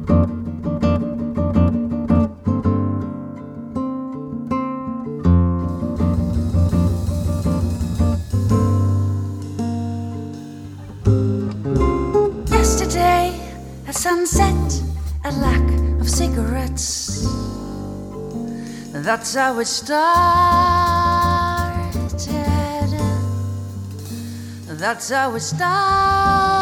Yesterday at sunset, a lack of cigarettes. That's how it started. That's how it started.